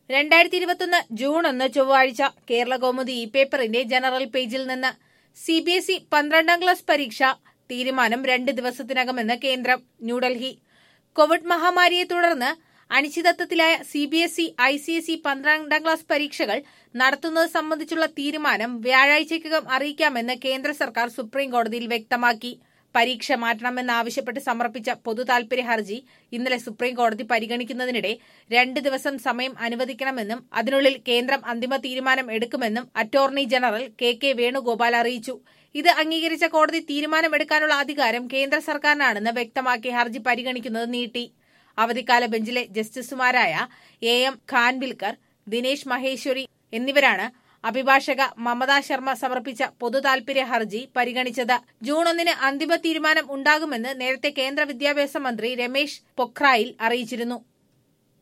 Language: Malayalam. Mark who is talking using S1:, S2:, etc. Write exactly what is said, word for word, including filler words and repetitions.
S1: രണ്ടായിരത്തി ഇരുപത്തൊന്ന് ജൂൺ ഒന്ന് ചൊവ്വാഴ്ച കേരളകൗമുദി ഇ പേപ്പറിന്റെ ജനറൽ പേജിൽ നിന്ന് സി ബി എസ് ഇ പന്ത്രണ്ടാം ക്ലാസ് പരീക്ഷ തീരുമാനം രണ്ട് ദിവസത്തിനകമെന്ന് കേന്ദ്രം. ന്യൂഡൽഹി. കോവിഡ് മഹാമാരിയെ തുടർന്ന് അനിശ്ചിതത്വത്തിലായ C B S E I C S E പന്ത്രണ്ടാം ക്ലാസ് പരീക്ഷകൾ നടത്തുന്നത് സംബന്ധിച്ചുള്ള തീരുമാനം വ്യാഴാഴ്ചയ്ക്കകം അറിയിക്കാമെന്ന് കേന്ദ്ര സർക്കാർ സുപ്രീംകോടതിയിൽ വ്യക്തമാക്കി. പരീക്ഷ മാറ്റണമെന്നാവശ്യപ്പെട്ട് സമർപ്പിച്ച പൊതുതാൽപര്യ ഹർജി ഇന്നലെ സുപ്രീംകോടതി പരിഗണിക്കുന്നതിനിടെ രണ്ട് ദിവസം സമയം അനുവദിക്കണമെന്നും അതിനുള്ളിൽ കേന്ദ്രം അന്തിമ തീരുമാനം എടുക്കുമെന്നും attorney general K K Venugopal അറിയിച്ചു. ഇത് അംഗീകരിച്ച കോടതി തീരുമാനമെടുക്കാനുള്ള അധികാരം കേന്ദ്ര സർക്കാരിനാണെന്ന് വ്യക്തമാക്കി ഹർജി പരിഗണിക്കുന്നത് നീട്ടി. അവധിക്കാല ബെഞ്ചിലെ ജസ്റ്റിസുമാരായ എ എം ഖാൻവിൽക്കർ, ദിനേശ് മഹേശ്വരി എന്നിവരാണ് അഭിഭാഷക മമത ശർമ്മ സമർപ്പിച്ച പൊതുതാൽപര്യ ഹർജി പരിഗണിച്ചത്. ജൂൺ ഒന്നിന് അന്തിമ തീരുമാനം ഉണ്ടാകുമെന്ന് നേരത്തെ കേന്ദ്ര വിദ്യാഭ്യാസ മന്ത്രി രമേശ് പൊഖ്രായിൽ അറിയിച്ചിരുന്നു.